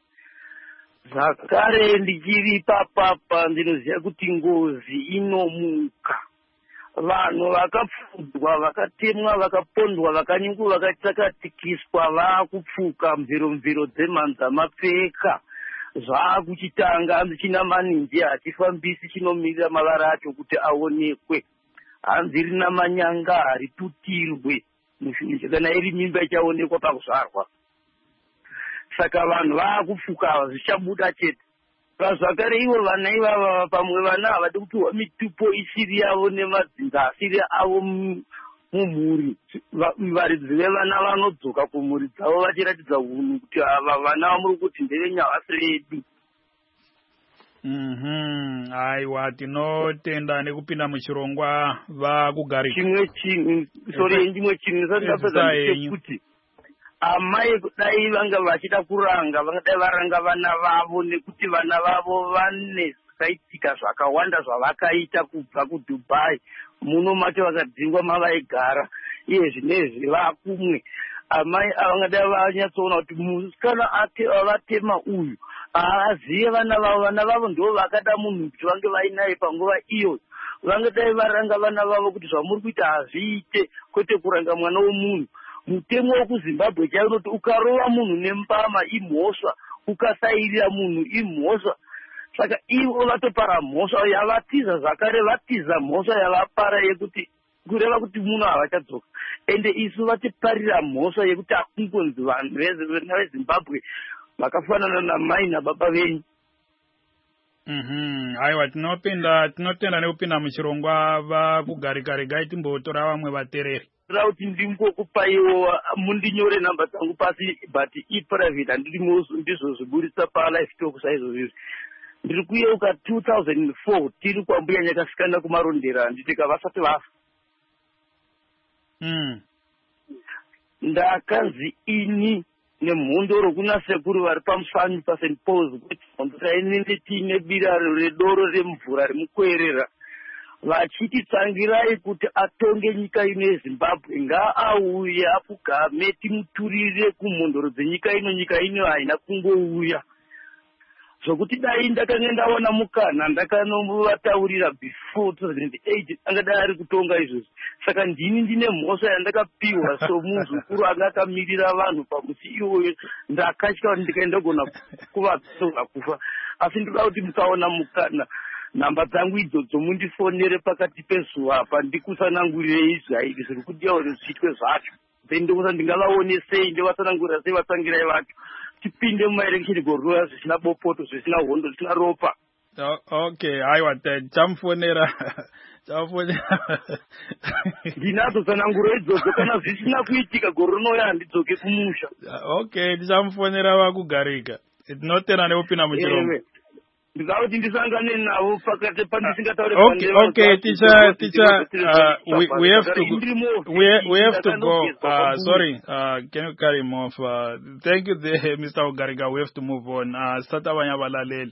Zvakare ndichiri papapa ndinoziva kuti ngozi inomuka. Vanhu vakapfudzwa, vakatemwa, vakapondwa, vakanyungwa, vakatakatikiswa vaakupfuka mviro dzemhanza mapfeka. Zvaakuchitanga hanzi maninji hachifambisi chinomirira mavara acho kuti aonekwe. Hanzi rina manyanga haritutirwe mushumisho kana iri mimba ichaonekwa pakuzvarwa. Saka vanhu vaakupfuka zvichabuda chete. Zvakare ivo vana ivava pamwe vana havadi kupiwa mitupo isiri yavo nemadzinza asiri avo mumhuri. Varidzi vevana vanodzoka kumhuri dzavo vachiratidza hunhu kuti ava vana vamuri kuti ndevenyavasi redu. Aiwa tinotenda nekupinda muchirongwa vakugarika. Chimwe chinhu ndapedza ndechekuti amai kudai vanga vachida kuranga vangadai varanga vana vavo nekuti vana vavo vane zvakaitika zvakawanda zvavakaita kubva kuDubai. Muno macho vakadzingwa mavaigara iye zvinezvi vakumwe. Amai avangadai vanyatsoona kuti musikana avatema uyu haazive vana vavo ndo vakada munhu kuti vange vainaye panguva iyo. Vangadai varanga vana vavo kuti zvamuri kuita hazviite, kwete kuranga mwana womunhu. Mutemo wekuZimbabwe chaiwo unoti ukarova munhu nembama imhosva, ukasairira munhu imhosva. Saka ivo vatopara mhosva yavatiza, zvakare vatiza mhosva yavapara yekuti kureva kuti munhu havachadzoka. Ende isu vatiparira mhosva yekuti hakungonzi vanhu veZimbabwe vakafanana namai nababa venyu. Aiwa tinotenda nekupinda muchirongwa vakugarika. Regai timbotora vamwe vatereri. Kuti ndingokupaiwo mundinyore nhamba dzangu pasi but iprivate handizozviburitsa palive talk saizvozvizvi. Ndiri kuyeuka 2004 tiri kwambuya nyakasikana kumarondera nditika vasati vafa. Ndakanzi ini nemhondoro kuna sekuru vari pamufanyi paSt Paul's kuti ndikainenge tiine bira redoro remvura remukwerera vachititsangirai kuti atonge nyika ino yeZimbabwe ngaauye apugame timuturire kumhondoro dzenyika ino. Nyika ino haina kungouya. zvokuti dai ndakanga ndaona mukana ndakanovataurira before 2008 angadai ari kutonga izvozvi. Saka ndini ndine mhosva yandakapiwa somuzukuru anga akamirira vanhu pamusi iwoyo. Ndakatya kuti ndikaendagona kuvatonga kufa. Asi ndoda kuti mukaona mukana nhamba dzangu idzodzo mundifonere pakati pezuva apa ndikusanangurirei zvaidi zviri kudiwa kuti zviitwe zvacho. Then ndokusa ndingavaone sei, ndovatsanangurira sei vatsangirai vacho. Tipinde mumaelection gorora zvisina bopoto, zvisina hondo, zvisina ropa. Okay, aiwa chamfonera. Ndinadzo tsananguro idzodzo kana zvisina kuitika gore rinouya handidzoke kumusha. Okay, tichamfonera vakugarika. Tinotera neupina muchirombo. Ndikauti ndisangane navo pakati pandisingataure. Okay, teacher, we have to go. Sorry, can you carry him off? Thank you, Mr. Ugariga. We have to move on. Sata wanyabalaleli.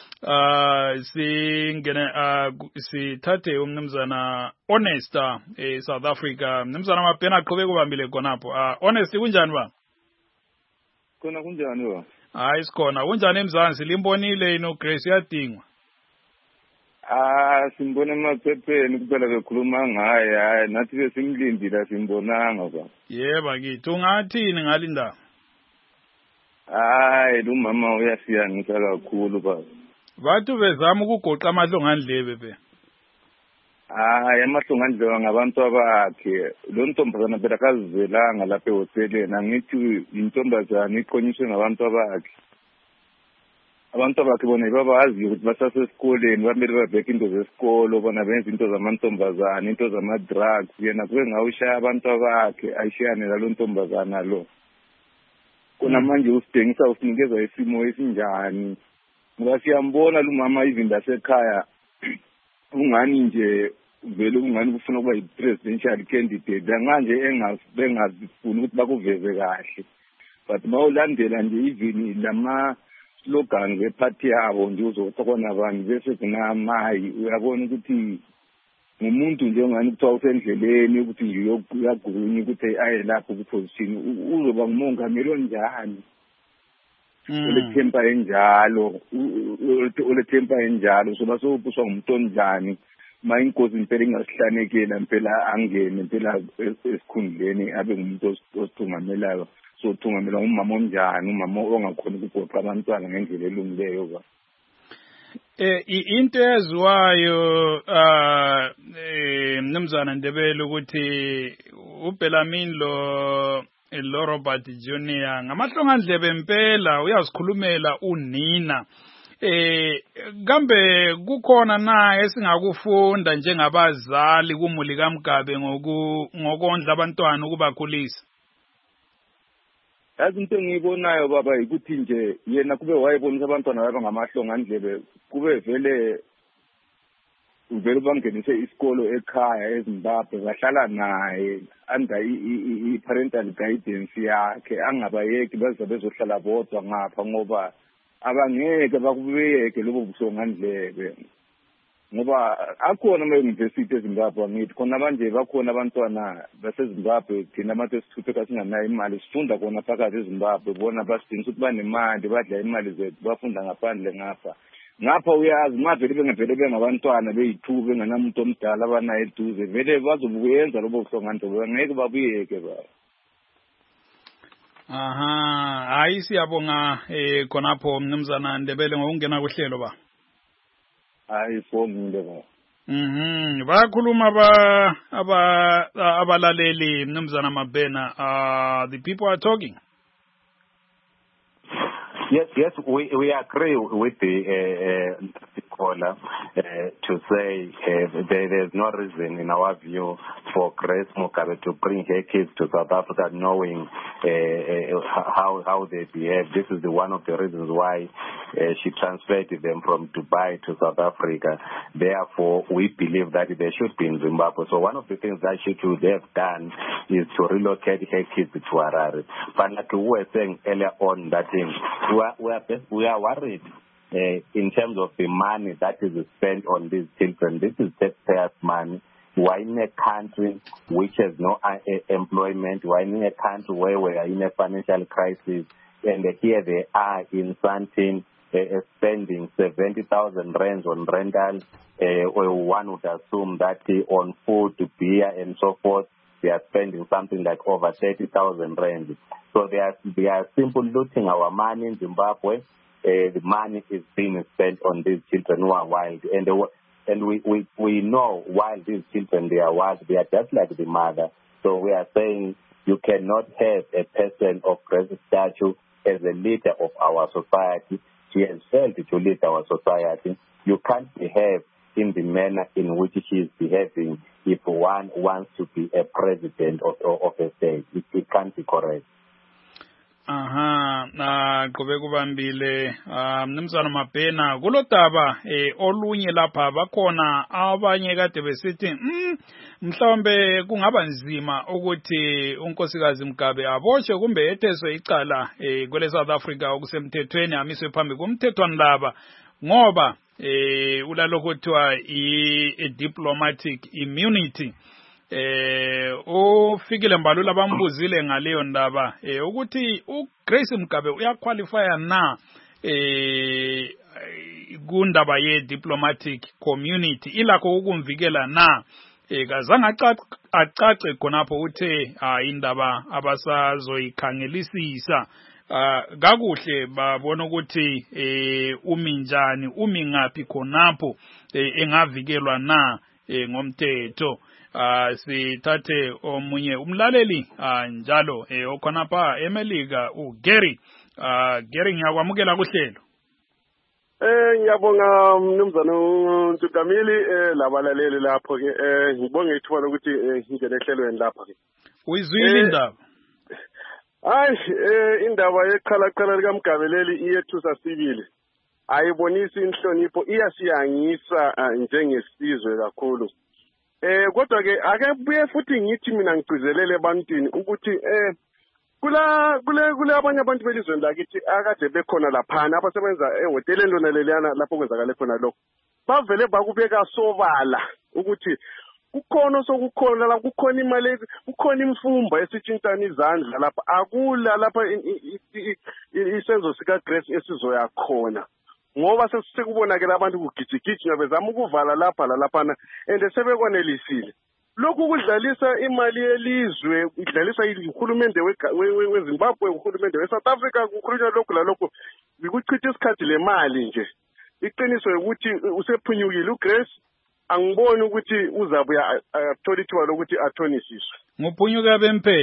Sithathe umnumzana Honest South Africa. Mnumzana mapena qhubeka kubambile khonapho. Honest kunjani ba? Khona kunjani ba? Hayi sikhona. Kunjani eMzansi? Limbonile ino Grace yadingwa. Simbona emaphepheni kuphela bekhuluma ngaye. Hayi nathi besimlindile simbonanga ba. Yebo kithi ungathini ngalindaba? Hayi lo mama uyasiyangisa kakhulu ba. Bathu bezama ukugoqa amahlongandlebe be. Hayi amahlongandlebe ngabantu abakhe. Lo ntombazana phela kazivelanga lapha ehoteleni. Angithi intombazana iqonyiswe ngabantu abakhe. Abantu abakhe bona babazi ukuthi basasesikoleni bamele babheke into zesikolo bona benza into zamantombazana, into zama-drugs. Yena kube ngawushaya abantu abakhe ayishiyane lalo ntombazana lo. Kona manje usidengisa usinikeza isimo esinjani. Ngoba siyambona lo mama even lasekhaya ungani nje vele ungani kufuna ukuba yi-presidential candidate. Manje engazifuni ukuthi bakuveze kahle. But mawulandela nje even lama-slogan wephathi yabo nje uzokubona abantu bese kunamayi uyabona ukuthi ngumuntu nje ongani kuthiwa usendleleni ukuthi nje uyagunya ukuthi aye lapho kuposition uzoba ngumongameli onjani. Ulethempa enjalo soba sobuswa ngumuntu onjani ma inkosi impela ingasihlanekela impela angene impela esikhundleni abe ngumuntu osithungamelayo sothungamela umama onjani umama ongakhona ukugoqa abantwana ngendlela elungileyo ba. Into eziwayo Mnumzana Ndebele ukuthi uBellarmine lo Robert Junior ngamahlongandlebe impela uyazikhulumela unina. Kambe kukhona na esingakufunda njengabazali kumuli kaMgabe ngokondla abantwana ukubakhulisa? Yazi into engiyibonayo baba ukuthi nje yena kube wayebonisa abantwana baba ngamahlongandlebe kube vele bangenise isikolo ekhaya eZimbabwe bahlala naye under i-parental guidance yakhe angabayeki baze bezohlala bodwa ngapha ngoba abangeke bakubuyeke lobo buhlongandlebe ngoba akhona ama-university eZimbabwe angithi khona manje bakhona abantwana baseZimbabwe thina abantu esithuphe singanayo imali sifunda khona phakathi eZimbabwe bona basidinga ukuthi banemali badla imali zethu bafunda ngaphandle ngapha uyazi mavele bengavele bengabantwana beyi-2 bengenamuntu omdala abanayo eduze vele bazobuyenza lobo buhlongandlebe ngeke babuyeke ba. Aha, hayi siyabonga khonapho Mnumzana Ndebele ngokungena kuhlelo ba. Hayi phone ba. Bayakhuluma abalaleli Mnumzana Mabena. The people are talking. Yes, we agree with the caller to say there's no reason in our view for Grace Mugabe to bring her kids to South Africa knowing how they behave. This is one of the reasons why she transferred them from Dubai to South Africa. Therefore, we believe that they should be in Zimbabwe. So one of the things that she should have done is to relocate her kids to Harare. But like we were saying earlier on, that we are worried in terms of the money that is spent on these children. This is taxpayers' money. We're in a country which has no employment. We're in a country where we are in a financial crisis. And here they are in Sandton spending 70,000 rands on rental. One would assume that on food, beer, and so forth, they are spending something like over 30,000 rands. So they are simply looting our money in Zimbabwe. The money is being spent on these children who are wild. And we know while these children, they are wild, they are just like the mother. So we are saying you cannot have a person of Grace statue as a leader of our society. She has failed to lead our society. You can't behave in the manner in which she is behaving if one wants to be a president of a state. It can't be correct. Qobe kubambile mnumzana Mabhena kulodaba olunye lapha bakhona abanye kade besithi mhlawumbe kungaba nzima ukuthi unkosikazi Mugabe aboshwe kumbe etheswe icala kwele South Africa okusemthethweni amiswe phambi komthethwana laba ngoba ulalokho kuthiwa i-diplomatic immunity. Ufikile Mbalula bambuzile ngaleyo ndaba ukuthi uGrace Mugabe uyaqualifya na kundaba ye-diplomatic community ilakho ukumvikela na kazange acace khonapho uthe indaba abasazoyikhangelisisa kakuhle babona ukuthi uminjani umingaphi khonapho engavikelwa na ngomthetho. Sithathe omunye umlaleli njalo okhonapha eMelika uGary. Gary ngiyakwamukela kuhlelo. Ngiyabonga mnumzana uNtukamili labalaleli lapho ke ngibonge ithuba lokuthi ngingene ehlelweni lapha ke. Uyizwile indaba? Hayi indaba yeqhalaqhala likaMgabeleli iyethusa sibili. Ayibonisi inhlonipho iyasiyangisa njengesizwe kakhulu. Kodwa ke ake buye futhi ngithi mina ngigcizelele ebantwini ukuthi kule abanye abantu belizweni lakithi akade bekhona laphana abasebenza ehoteleni lona leliyana lapho kwenzakale khona lokho bavele bakubeka sobala ukuthi kukhona sokukhona la kukhona imali kukhona imfumba esitshintana izandla lapha akula lapha isenzo sika Grace esizoya khona ngoba sesekubonakala abantu kugijigijima bezama ukuvala lapha laphana and sebekwanelisile lokhu kudlalisa imali yelizwe idlalisa uhulumende weZimbabwe uhulumende weSouth Africa kukhulunywa lokhu lalokho bikuchitha isikhathi le mali nje iqiniso ukuthi usephunyukile uGrace angiboni ukuthi uzabuya athola ithuba lokuthi athonisiswe nguphunyuka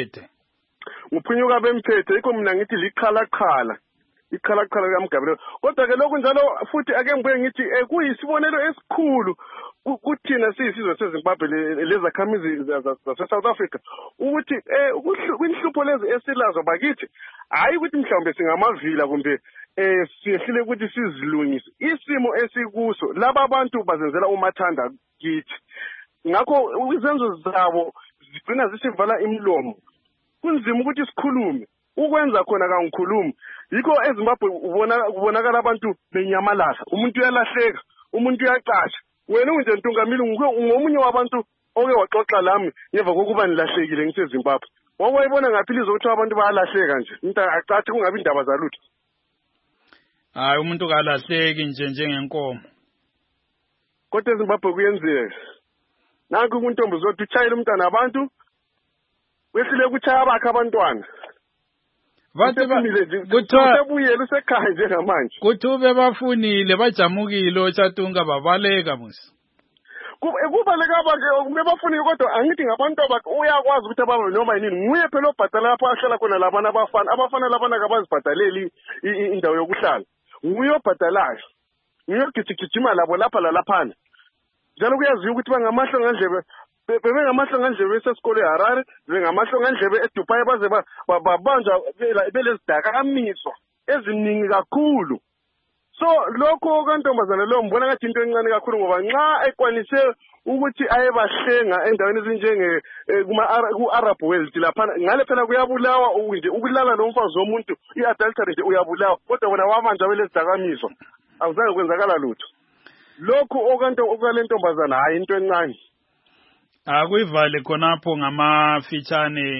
bemphethe ikho mina ngithi liqhalaqhala iqhalaqhala kaMgabeleli kodwa ke lokhu njalo futhi ake ngibuye ngithi kuyisibonelo esikhulu kuthina siyisizwe seZimbabwe lezakhamizi zase-South Africa ukuthi kwinhlupho lezi esilazo bakithi hayi ukuthi mhlawumbe singamavila kumbe siyehlile ukuthi sizilungise isimo esikuso laba abantu bazenzela umathanda kithi ngakho izenzo zabo zigcina zisivala imlomo kunzima ukuthi sikhulume ukwenza khona kangikhulumi yikho eZimbabwe ubonakala abantu benyamalala umuntu uyalahleka umuntu uyaqasha wena unje Ntungamili ngomunye wabantu oke waxoxa lami ngemva kokuba nilahlekile ngiseZimbabwe wawayibona ngaphi lizokuthi abantu bayalahleka nje into acathi kungabi indaba zalutho hayi umuntu kalahleki njengenkomo kodwa eZimbabwe kuyenzeka nanku kuntombi zothi utshayile umntana abantu wehlile ukuchaya abakhe abantwana kuthiwa usekhaya njengamanje kuthiwa bafunile bajamukile oChatunga babaleka musi kubaleka bebafunile kodwa angithi ngabantu abakhe uyakwazi ukuthi ababe noma yini nguye phela obhadala lapho ahlala khona labana abafana labana kabazibhadaleli indawo yokuhlala nguye obhadalayo nguye ogijigijima labo lapha lalaphana njalo kuyaziwa ukuthi bangamahlo ngandlebe bebengamahlo ngandlebe esesikole eHarare bengamahlo ngandlebe eDubai baze babanjwa belezidakamizwa eziningi kakhulu so lokho kantombazana lo mbona ngathi into encane kakhulu ngoba nxa ekwanise ukuthi ayebahlenga endaweni ezinjenge ku-Arab world lapha ngale phela kuyabulawa nje ukulala nomfazi womuntu i-adultery nje uyabulawa kodwa bona wabanjwa belezidakamizwa awuzange kwenzakala lutho lokhu okale ntombazana hayi into encane Akuyivale khonapho ngamafitshane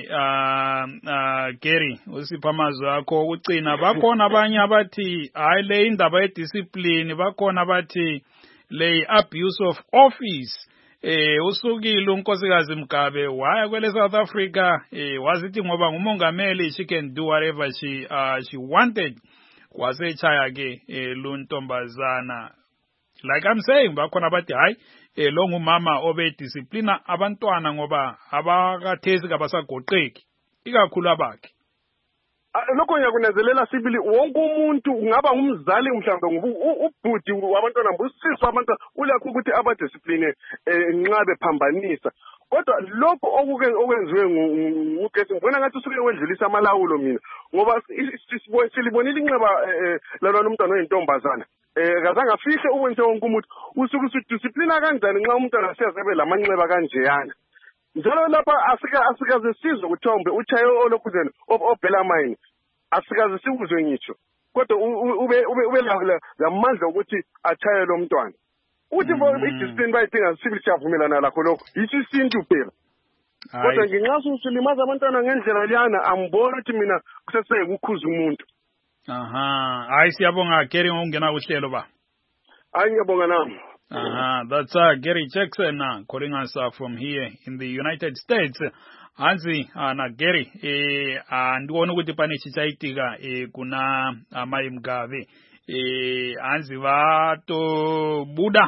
Gary usipha amazwi akho ukucina. Bakhona abanye abathi hayi le indaba yediscipline, bakhona abathi le abuse of office. Usukile unkosikazi Mugabe waya kwele South Africa wazithi ngoba ngumongameli she can do whatever she wanted. Wasechaya ke luntombazana. Like I'm saying, bakhona bathi hayi lo ngumama obe discipline abantwana ngoba abakathezi kabasagoqeki ikakhulu abakhe. Lokho ngiyakunezelela sibili wonke umuntu ungaba ngumzali mhlawumbe ubhudi wabantwana mbusiswa abantwana ulakho ukuthi abadiscipline nxa bephambanisa. Kodwa lokho okwenziwe ngugesi ngibona ngathi usuke wedlulisa amalawulo mina ngoba silibonile inxeba lalona umntwana oyintombazana. Kazange afihle ukwenze wonke umuntu usuke usudisciplina kanjani nxa umntwana asezebe lamanxeba kanjeyana. Njalo lapha asikaze sizwe kuthiwa mbe uchaye olokhuzeni obhela mine asikaze sikuzwe ngitsho kodwa ube lamandla ukuthi achaye lo mntwana uthi idiscipline bayidinga civil siyavumelana lakho lokho yithi isintu phela kodwa ngingaso usilimaza abantwana ngendlela liyana ambona ukuthi mina kuseseke ukukhuza umuntu. Hayi siyabonga Gary ngokungena kuhlelo ba. Hayi ngiyabonga nami. That's Gary Jackson calling us from here in the United States. Anzi na Gary ndiwona ukuthi pane chichaitika kuna Mai Mugabe anzi vato buda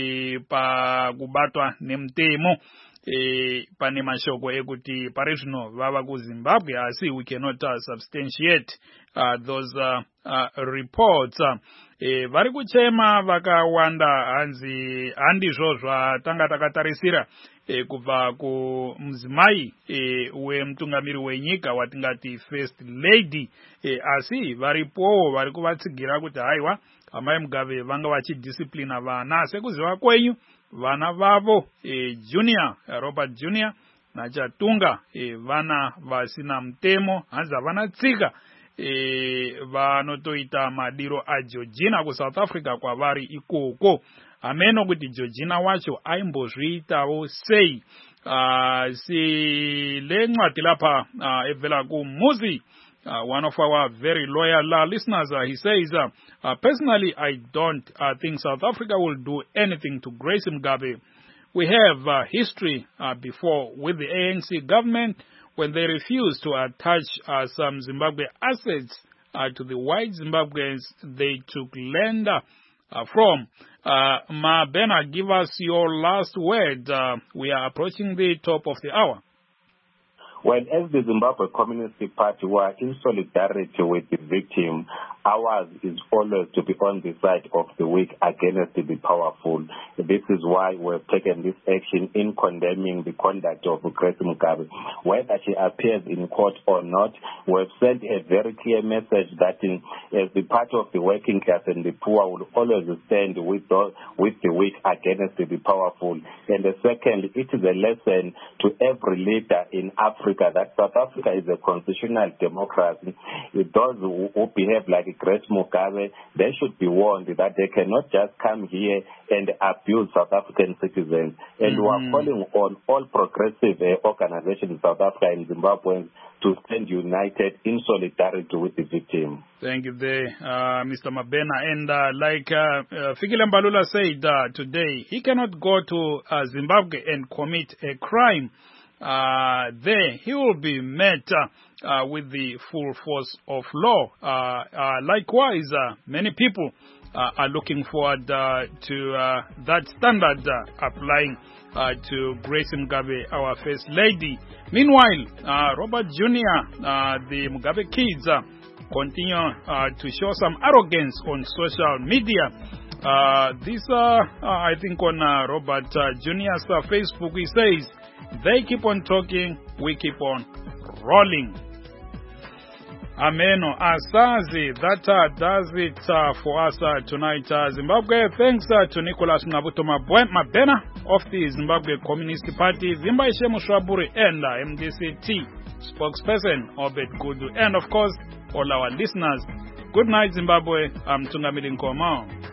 pa kubatwa nemtemo pane mashoko ekuti pari zvino vava kuZimbabwe asi we cannot substantiate those reports. Vari kuchema vakawanda hanzi handizvo zvatanga takatarisira kubva kumuzimai wemutungamiri wenyika watingati first lady asi varipowo vari kuvatsigira kuti haiwa Mai Mugabe vanga vachidisciplina vana sekuziva kwenyu vana vavo Junior Robert Junior naChatunga vana vasina mutemo hanzi havana tsika vanotoita madiro aGeorgina kuSouth Africa kwavari ikoko. Ameno kuti Georgina wacho aimbozviitawo sei. Si le ncwadi lapha evela kuMuzi, one of our very loyal listeners, he says, personally, I don't think South Africa will do anything to Grace Mugabe. We have history before with the ANC government when they refused to attach some Zimbabwe assets to the white Zimbabweans they took land from. Mabena, give us your last word. We are approaching the top of the hour. Well, as the Zimbabwe Communist Party were in solidarity with the victim, ours is always to be on the side of the weak against the powerful. This is why we've taken this action in condemning the conduct of Grace Mugabe. Whether she appears in court or not, we've sent a very clear message that as the party of the working class and the poor will always stand with the weak against the powerful. And the second, it is a lesson to every leader in Africa that South Africa is a constitutional democracy. Those who behave like Grace Mugabe, they should be warned that they cannot just come here and abuse South African citizens. And we are calling on all progressive organizations in South Africa and Zimbabwe to stand united in solidarity with the victim. Thank you there, Mr. Mabena. And like Fikile Mbalula said today, he cannot go to Zimbabwe and commit a crime. There he will be met with the full force of law. Likewise, many people are looking forward to that standard applying to Grace Mugabe, our First Lady. Meanwhile, Robert Jr., the Mugabe kids, continue to show some arrogance on social media. This, I think, on Robert Jr.'s Facebook, he says, they keep on talking, we keep on rolling. Ameno Asazi, that does it for us tonight. Zimbabwe, thanks to Nicholas Nabuto Mabena of the Zimbabwe Communist Party, Zimbaishe Mushaburi, and MDCT spokesperson Obed Gudu, and of course, all our listeners. Good night, Zimbabwe. I'm Tungamili Nkomao.